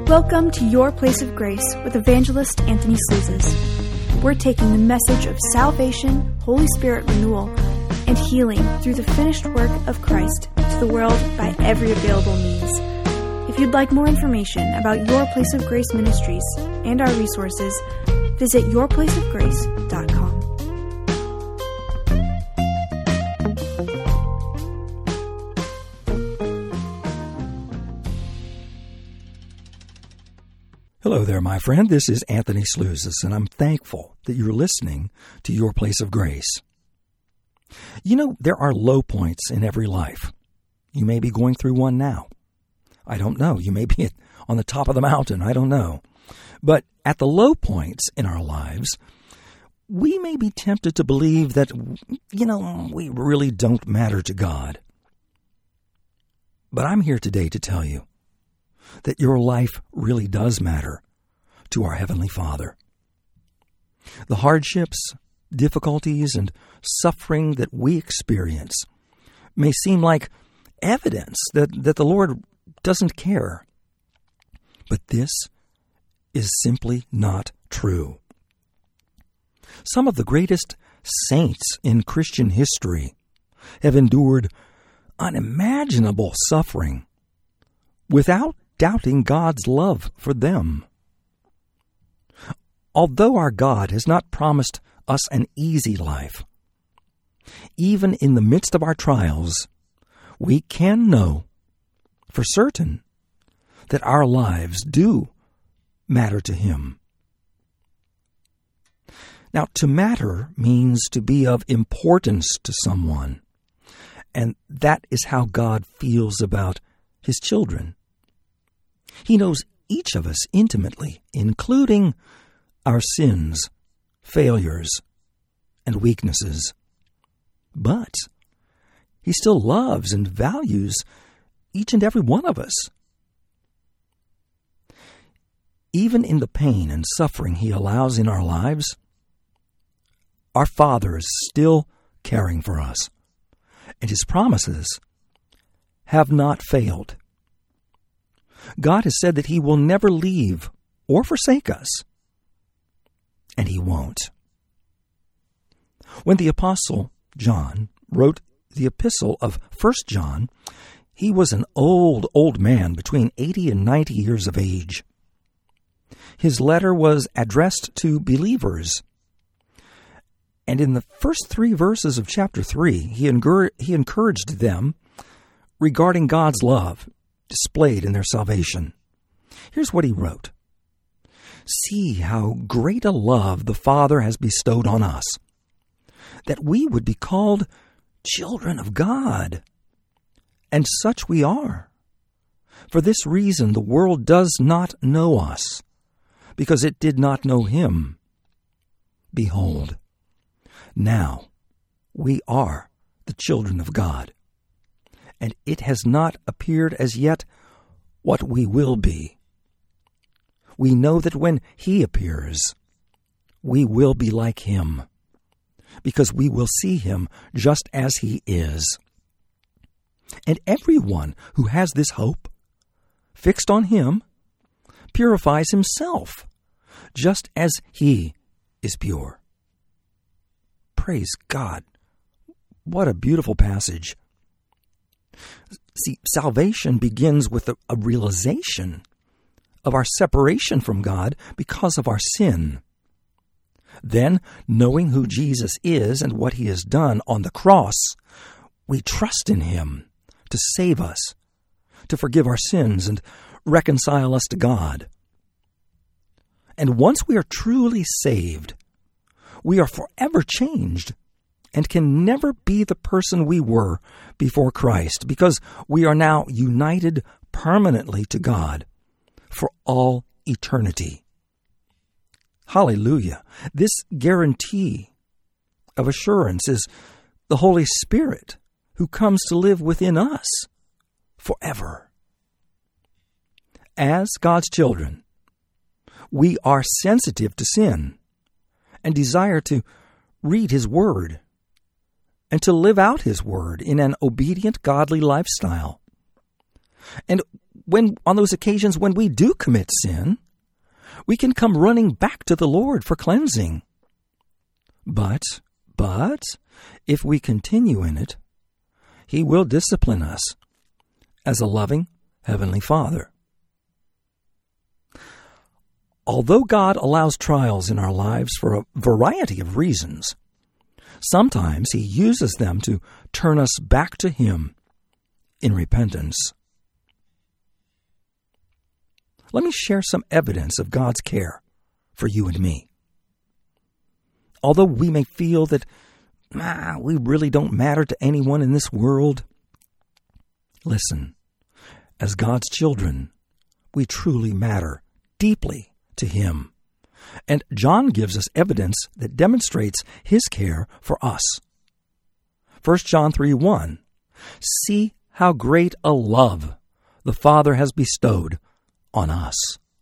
Welcome to Your Place of Grace with Evangelist Anthony Slouzes. We're taking the message of salvation, Holy Spirit renewal, and healing through the finished work of Christ to the world by every available means. If you'd like more information about Your Place of Grace Ministries and our resources, visit yourplaceofgrace.com. Hello there, my friend. This is Anthony Slouzes, and I'm thankful that you're listening to Your Place of Grace. You know, there are low points in every life. You may be going through one now. I don't know. You may be on the top of the mountain. I don't know. But at the low points in our lives, we may be tempted to believe that, we really don't matter to God. But I'm here today to tell you that your life really does matter to our Heavenly Father. The hardships, difficulties, and suffering that we experience may seem like evidence that the Lord doesn't care. But this is simply not true. Some of the greatest saints in Christian history have endured unimaginable suffering without doubting God's love for them. Although our God has not promised us an easy life, even in the midst of our trials, we can know for certain that our lives do matter to Him. Now, to matter means to be of importance to someone, and that is how God feels about His children. He knows each of us intimately, including our sins, failures, and weaknesses. But He still loves and values each and every one of us. Even in the pain and suffering He allows in our lives, our Father is still caring for us, and His promises have not failed. God has said that He will never leave or forsake us, and He won't. When the Apostle John wrote the epistle of 1 John, he was an old man between 80 and 90 years of age. His letter was addressed to believers, and in the first 3 verses of chapter 3, he encouraged them regarding God's love displayed in their salvation. Here's what he wrote. See how great a love the Father has bestowed on us, that we would be called children of God. And such we are. For this reason the world does not know us, because it did not know Him. Behold, now we are the children of God, and it has not appeared as yet what we will be. We know that when He appears, we will be like Him, because we will see Him just as He is. And everyone who has this hope fixed on Him purifies himself, just as He is pure. Praise God. What a beautiful passage. See, salvation begins with a realization of our separation from God because of our sin. Then, knowing who Jesus is and what He has done on the cross, we trust in Him to save us, to forgive our sins, and reconcile us to God. And once we are truly saved, we are forever changed and can never be the person we were before Christ, because we are now united permanently to God for all eternity. Hallelujah. This guarantee of assurance is the Holy Spirit who comes to live within us forever. As God's children, we are sensitive to sin and desire to read His Word and to live out His Word in an obedient, godly lifestyle. And on those occasions when we do commit sin, we can come running back to the Lord for cleansing. But if we continue in it, He will discipline us as a loving Heavenly Father. Although God allows trials in our lives for a variety of reasons, sometimes He uses them to turn us back to Him in repentance. Let me share some evidence of God's care for you and me. Although we may feel that we really don't matter to anyone in this world, listen, as God's children, we truly matter deeply to Him. And John gives us evidence that demonstrates His care for us. 1 John 3:1, see how great a love the Father has bestowed on us.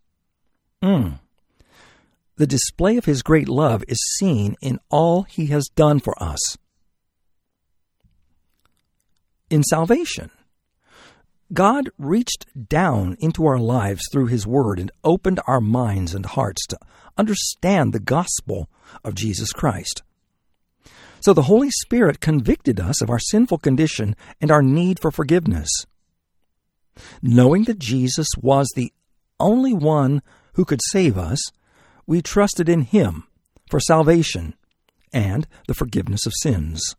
The display of His great love is seen in all He has done for us. In salvation, God reached down into our lives through His Word and opened our minds and hearts to understand the gospel of Jesus Christ. So the Holy Spirit convicted us of our sinful condition and our need for forgiveness. Knowing that Jesus was the only one who could save us, we trusted in Him for salvation and the forgiveness of sins.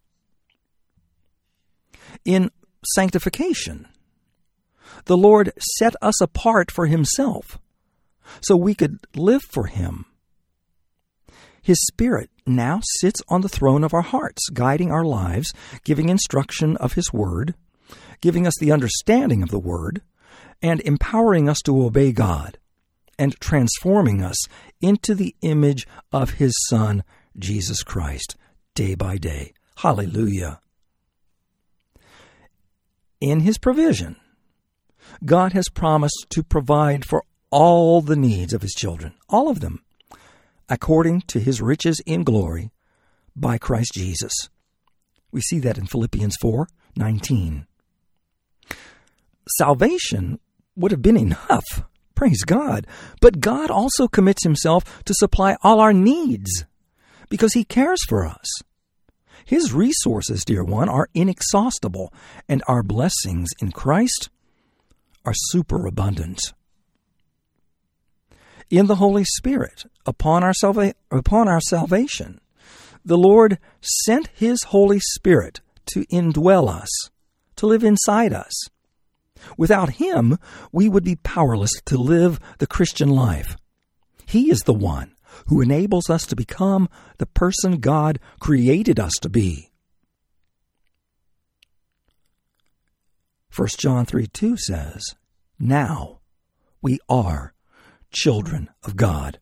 In sanctification, the Lord set us apart for Himself so we could live for Him. His Spirit now sits on the throne of our hearts, guiding our lives, giving instruction of His Word, giving us the understanding of the Word, and empowering us to obey God, and transforming us into the image of His Son, Jesus Christ, day by day. Hallelujah. In His provision, God has promised to provide for all the needs of His children, all of them, according to His riches in glory by Christ Jesus. We see that in Philippians 4:19. Salvation would have been enough, praise God, but God also commits Himself to supply all our needs because He cares for us. His resources, dear one, are inexhaustible, and our blessings in Christ are superabundant. In the Holy Spirit, upon our salvation, the Lord sent His Holy Spirit to indwell us, to live inside us. Without Him, we would be powerless to live the Christian life. He is the one who enables us to become the person God created us to be. 1 John 3:2 says, now we are children of God.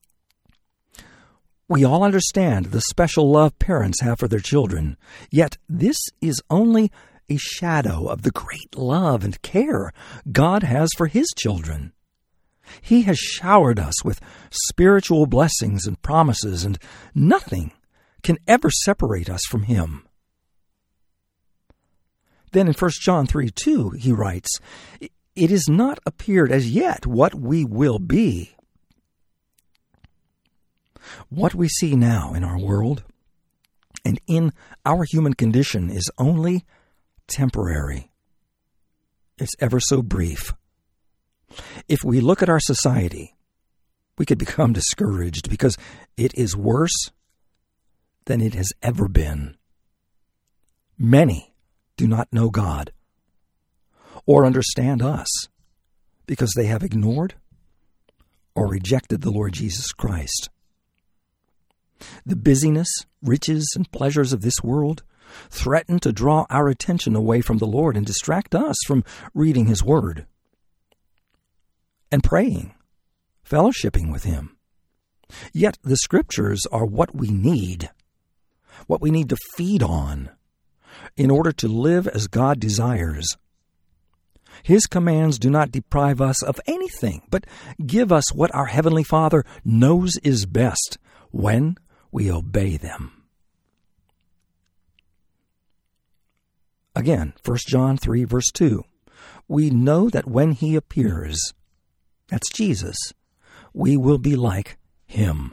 We all understand the special love parents have for their children, yet this is only a shadow of the great love and care God has for His children. He has showered us with spiritual blessings and promises, and nothing can ever separate us from Him. Then in 1 John 3:2, he writes, it is not appeared as yet what we will be. What we see now in our world and in our human condition is only temporary. It's ever so brief. If we look at our society, we could become discouraged because it is worse than it has ever been. Many do not know God or understand us because they have ignored or rejected the Lord Jesus Christ. The busyness, riches, and pleasures of this world threaten to draw our attention away from the Lord and distract us from reading His Word and praying, fellowshipping with Him. Yet the Scriptures are what we need to feed on in order to live as God desires. His commands do not deprive us of anything, but give us what our Heavenly Father knows is best when we obey them. Again, 1 John 3, verse 2. we know that when he appears, that's Jesus, we will be like him.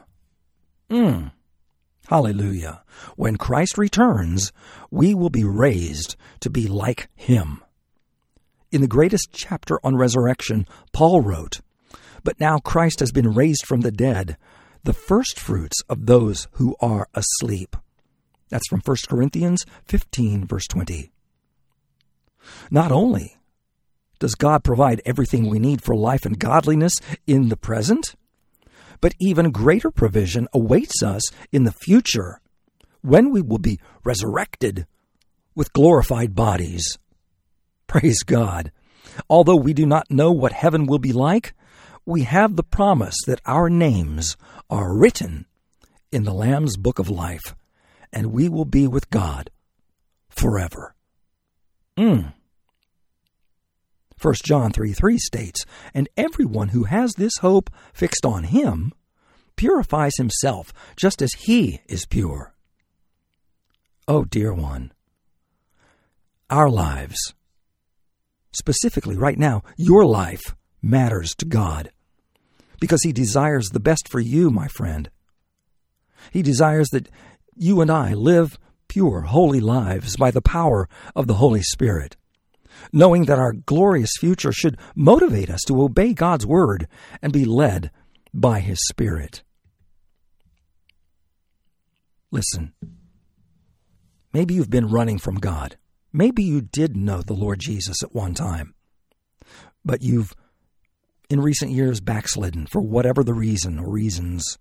Hallelujah. When Christ returns, we will be raised to be like him. In the greatest chapter on resurrection, Paul wrote, "But now Christ has been raised from the dead, the firstfruits of those who are asleep." That's from 1 Corinthians 15, verse 20. Not only does God provide everything we need for life and godliness in the present, but even greater provision awaits us in the future when we will be resurrected with glorified bodies. Praise God. Although we do not know what heaven will be like, we have the promise that our names are written in the Lamb's book of life, and we will be with God forever. 1 John 3:3 states, "And everyone who has this hope fixed on him purifies himself just as he is pure." Oh, dear one, our lives, specifically right now, your life matters to God because he desires the best for you, my friend. He desires that you and I live pure, holy lives by the power of the Holy Spirit, knowing that our glorious future should motivate us to obey God's word and be led by his Spirit. Listen, maybe you've been running from God. Maybe you did know the Lord Jesus at one time, but you've, in recent years, backslidden for whatever the reason or reasons.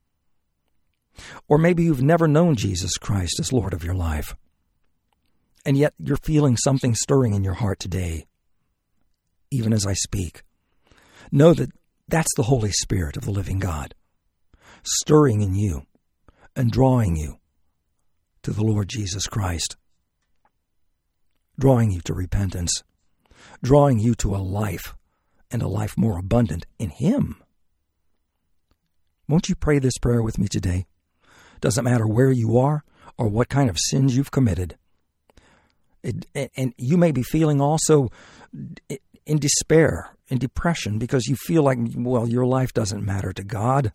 Or maybe you've never known Jesus Christ as Lord of your life, and yet you're feeling something stirring in your heart today, even as I speak. Know that that's the Holy Spirit of the living God, stirring in you and drawing you to the Lord Jesus Christ, drawing you to repentance, drawing you to a life, and a life more abundant in him. Won't you pray this prayer with me today? Doesn't matter where you are or what kind of sins you've committed. And you may be feeling also in despair, in depression, because you feel like, well, your life doesn't matter to God.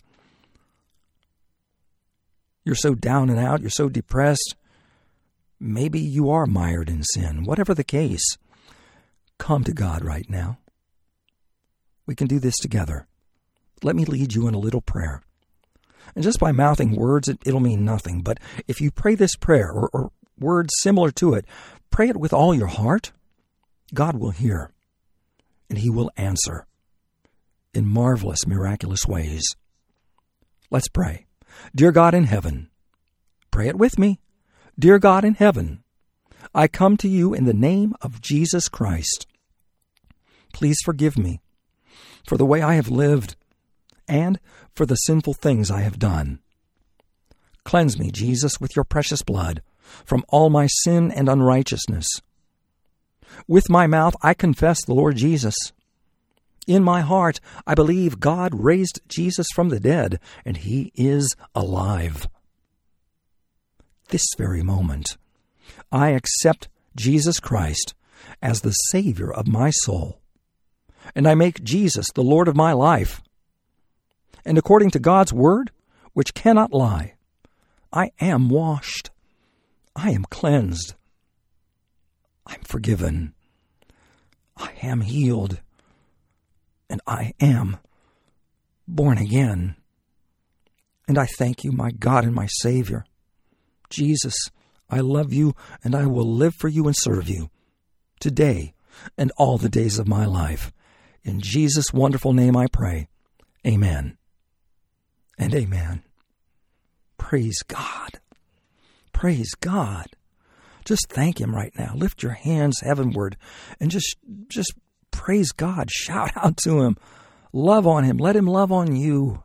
You're so down and out, you're so depressed. Maybe you are mired in sin. Whatever the case, come to God right now. We can do this together. Let me lead you in a little prayer. And just by mouthing words, it'll mean nothing. But if you pray this prayer or words similar to it, pray it with all your heart, God will hear, and he will answer in marvelous, miraculous ways. Let's pray. Dear God in heaven, pray it with me. Dear God in heaven, I come to you in the name of Jesus Christ. Please forgive me for the way I have lived and for the sinful things I have done. Cleanse me, Jesus, with your precious blood from all my sin and unrighteousness. With my mouth I confess the Lord Jesus. In my heart I believe God raised Jesus from the dead, and he is alive. This very moment, I accept Jesus Christ as the Savior of my soul, and I make Jesus the Lord of my life. And according to God's word, which cannot lie, I am washed. I am cleansed. I'm forgiven. I am healed. And I am born again. And I thank you, my God and my Savior. Jesus, I love you, and I will live for you and serve you today and all the days of my life. In Jesus' wonderful name I pray. Amen and amen. Praise God. Praise God. Just thank him right now. Lift your hands heavenward and just praise God. Shout out to him. Love on him. Let him love on you.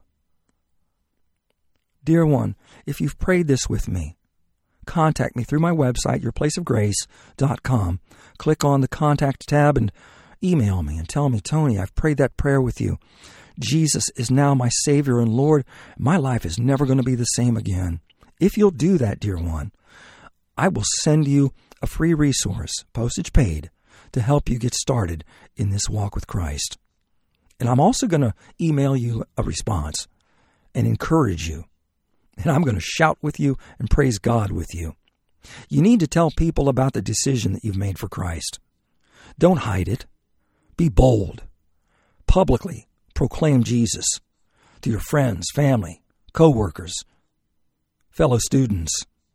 Dear one, if you've prayed this with me, contact me through my website, yourplaceofgrace.com. Click on the contact tab and email me and tell me, Tony, I've prayed that prayer with you. Jesus is now my Savior and Lord. My life is never going to be the same again. If you'll do that, dear one, I will send you a free resource, postage paid, to help you get started in this walk with Christ. And I'm also going to email you a response and encourage you. And I'm going to shout with you and praise God with you. You need to tell people about the decision that you've made for Christ. Don't hide it. Be bold. Publicly proclaim Jesus to your friends, family, co-workers, fellow students.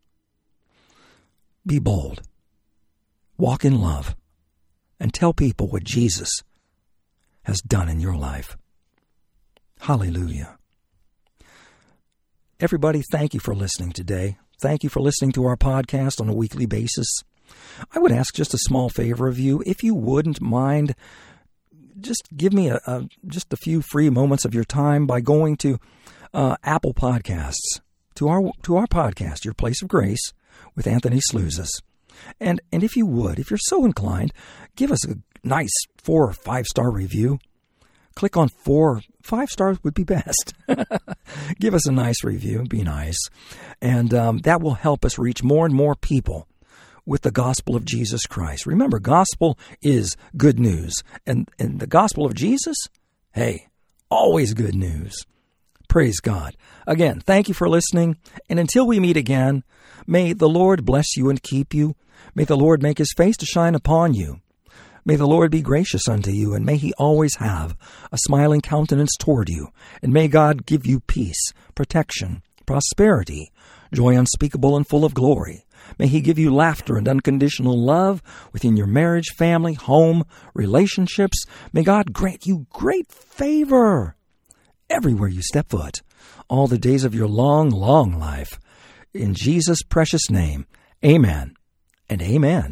Be bold. Walk in love and tell people what Jesus has done in your life. Hallelujah. Everybody, thank you for listening today. Thank you for listening to our podcast on a weekly basis. I would ask just a small favor of you. If you wouldn't mind, just give me just a few free moments of your time by going to Apple Podcasts, to our podcast, Your Place of Grace, with Anthony Slouzas. And if you would, if you're so inclined, give us a nice 4 or 5 star review. Click on 4. 5 stars would be best. Give us a nice review. Be nice. And that will help us reach more and more people with the gospel of Jesus Christ. Remember, gospel is good news. And the gospel of Jesus, hey, always good news. Praise God. Again, thank you for listening. And until we meet again, may the Lord bless you and keep you. May the Lord make his face to shine upon you. May the Lord be gracious unto you, and may he always have a smiling countenance toward you. And may God give you peace, protection, prosperity, joy unspeakable and full of glory. May he give you laughter and unconditional love within your marriage, family, home, relationships. May God grant you great favor everywhere you step foot, all the days of your long, long life. In Jesus' precious name, amen and amen.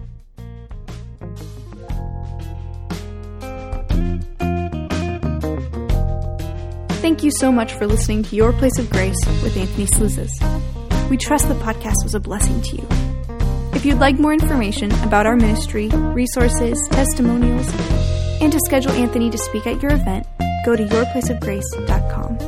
Thank you so much for listening to Your Place of Grace with Anthony Slouzas. We trust the podcast was a blessing to you. If you'd like more information about our ministry, resources, testimonials, and to schedule Anthony to speak at your event, go to yourplaceofgrace.com.